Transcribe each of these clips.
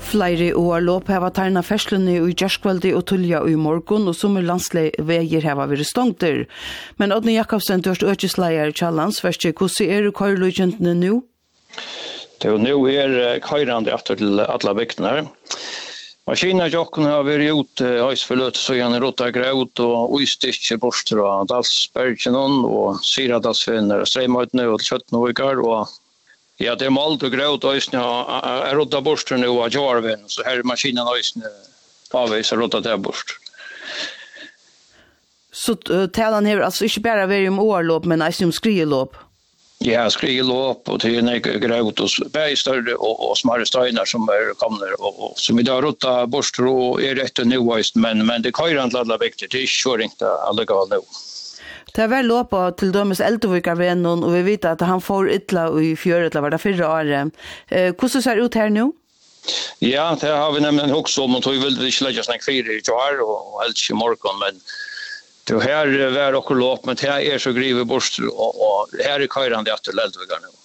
Flere årløp har tærna ferslene i Gjerskvaldi og Tulja i morgen, og sommerlandsveier har vært stongter. Men Odne Jakobsen, du er økesleier i Landsverket, hvordan køyreløgjentene nå? Det er nå køyrande etter til alle bygdene. Maskiner jokken har vært gjort høysforløt, så gjerne rotta grøt og uistikke borster av Dalsbergen og Syradalsvinner, Streimøytene og Kjøttnøygar og ja, det malt og grøt og rotta borster nå av Jarven, så her maskinen avviser rotta til borster. Så talan her altså ikke bare vært om årløp, men også om skrieløp? Ja, skrieløp og til grøt og bare større og smare steiner som kommer, og som i dag rotta borster og rett og nøyest, men det køyrer til alle viktig, det er ikke så ringt alle gal nå. Det er vel låp til dømes Eldovika-vennen, og vi vet at han får ytla i fjøret, eller var det 4 år. Hvordan ser det ut her nå? Ja, det har vi nemlig også om, og vi vil ikke legge snakk 4 i år, og helst i morgen, men det her er også låp, men det er så grivet bort, og her er køyrande etter Eldovika nå.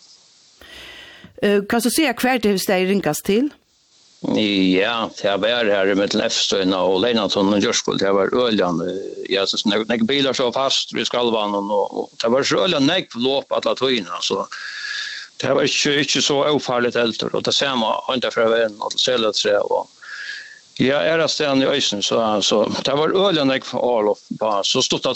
Kan du si hver det er ringast til? Ja, det var her med Lefstøyna og Leinaton og Gjørskvold, det var Øljan, ja, så nek bilar så fast vid skalvanen, og det var så Øljan nek låp alla tøyna, så det var ikke så ofarligt eldre, og det ser man ikke fra veien og til Seletre, og ja, stedan i Øysen, så det var Øljan nek for så stått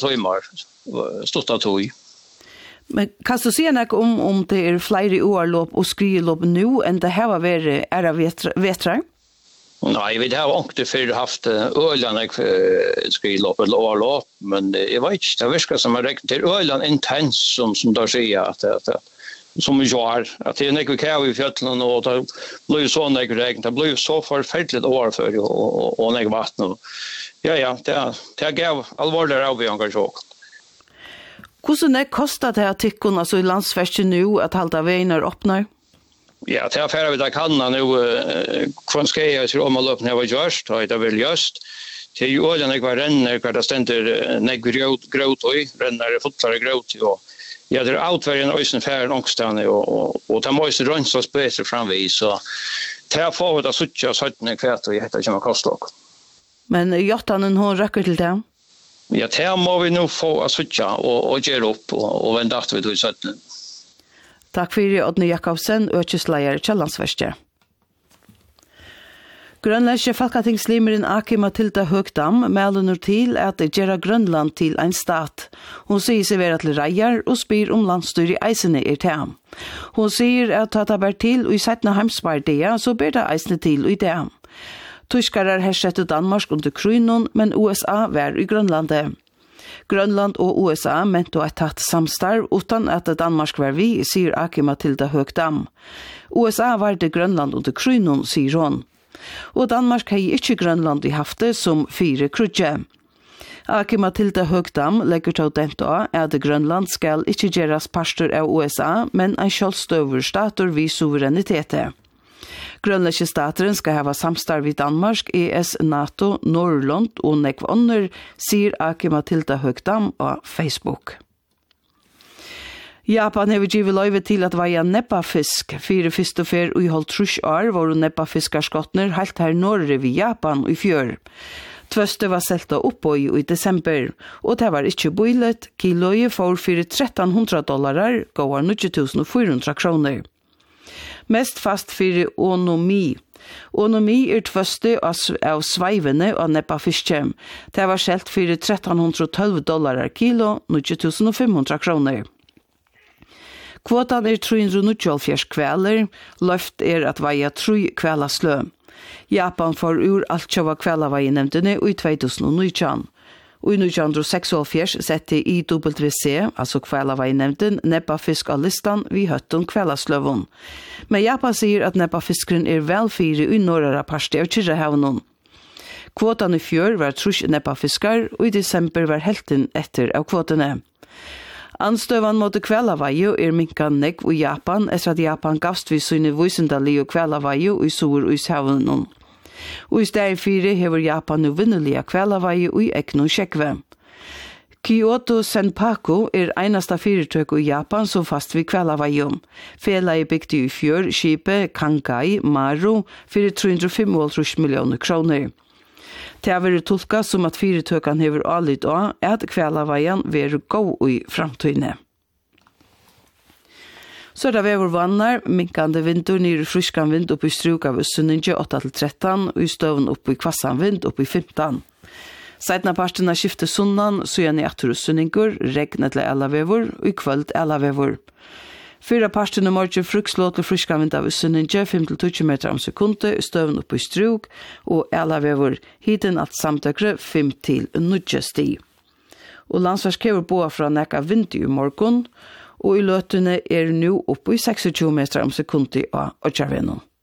av tøy. Men kan du si noe om det er flere årløp og skrieløp nå enn det her var vetrar? Nei, vi har ikke før haft Øljan skrieløp eller årløp, men jeg vet ikke, det virker som jeg rekner til Øljan intens, som da sier at som vi gjør, at det er nekve kæv i fjøtlen, og det blir så nekve regn, det blir så forferdelig år før, og nekve vatten. Ja, det er gav alvorligere avgjønger så. Hvordan kostar det at tykkene altså i Landsverket nå at halda veinar åpner? Ja, det er ferdig vi kanna nå, hvordan skal jeg til om å løpe når jeg var gjørst, og det var gjørst. Det er jo øyne når jeg var renner, hva det stender grøt og renner fotlare grøt, og ja, det er utvergen øyne færre ångstene, og det må også rønnes bedre framvis, så det er forhånd av 17 kvart, og jeg heter ikke hva koster også. Men Jottanen, hun røkker til det? Ja, det må vi nå få å switcha og gjøre opp og vende at vi tog 17. Takk for Odne Jakobsen, økesleier til Landsverket. Grønlandske Folketingslimeren Aki Matilda Høgdam melder til at det gjør Grønland til en stat. Hun sier seg være til reier og spyr om landstyr i eisene til ham. Hun sier at det ber til og i 17. heimspartiet så ber det eisene til og i det. Tyskarar herskjette Danmark under Krynon, men USA var i Grønlandet. Grønland og USA mente et tatt samstarv utan at Danmark var vi, sier Aki Matilda Høgdam. USA var det Grønland under Krynon, sier hun. Og Danmark har ikke Grønland i hafte som 4 krutje. Aki Matilda Høgdam legger til dent av at Grønland skal ikke gjøres parster av USA, men en selvstøver stater vid suverenitetet. Grønlandske stateren skal hava samstarv i Danmark, ES, NATO, Norrland og nekvånder, sier Aki Matilda Høgdam av Facebook. Japan har givet løyve til at veie neppafisk. 4 første fer og i holdt 30 år var neppafiskarskottner helt her norre ved Japan i fjør. Tvøste var selta oppå i desember, og det var ikke bøylet. Kiloje for $1,300, går 90.400 kroner. Mest fast for Onomi. Onomi tvøste av sveivene av neppafiske. Det var selt for $1,312 kilo, 90.500 kroner. Kvotan 390 kveler, løft at veie 3 kvelaslø. Japan får ur alt kjøva kvelaveinemdene i 2019. Og i 1946 sette IWC, altså kvelaveinemden, neppafisk av listan vi høtten kvelasløven. Men Japan sier at neppafiskeren velfyre i norra parste av Kyrrehavnen. Kvotan i fjør var 3 neppafiskar, og i desember var helten etter av kvotene. Anstøvan mot kvelaveiu minkan negv i Japan, etter at Japan gavst vi synne vysendali og kvelaveiu i Sur og i Havnen. Og i stedet 4 hever Japan uvinnelige kvelaveiu i Ekno Kjekve. Kyoto Senpaku einasta fyrirtøk i Japan som fast vi kvelavajum. Felaget bygde i fjør skipet Kankai Maru for 325 millioner kroner. Det har vært tolka som at fyrirtøkene hever alit av at kvelavajan vil gå i framtøyne. Så det vever vannar, minkande vindur, nyre fryskan vind oppi struk av Sunninge 8-13 og i støven oppi kvassan vind oppi 15. Seidna parten skifte sunnan, så gjerne i atur Sunningur, regn etter elavevor og i kvöld elavevor. Fyra parten morgen frukslåt til fryskan vind av Sunninge 5-20 meter om sekunde, i støven oppi struk og elavevor, hiten alt samtøkre 5-9 sti. Og landsverkskever boa fra nekka vind i morgon, og i løtene nu oppe i 26 meter om sekunder av Øtjarvenon.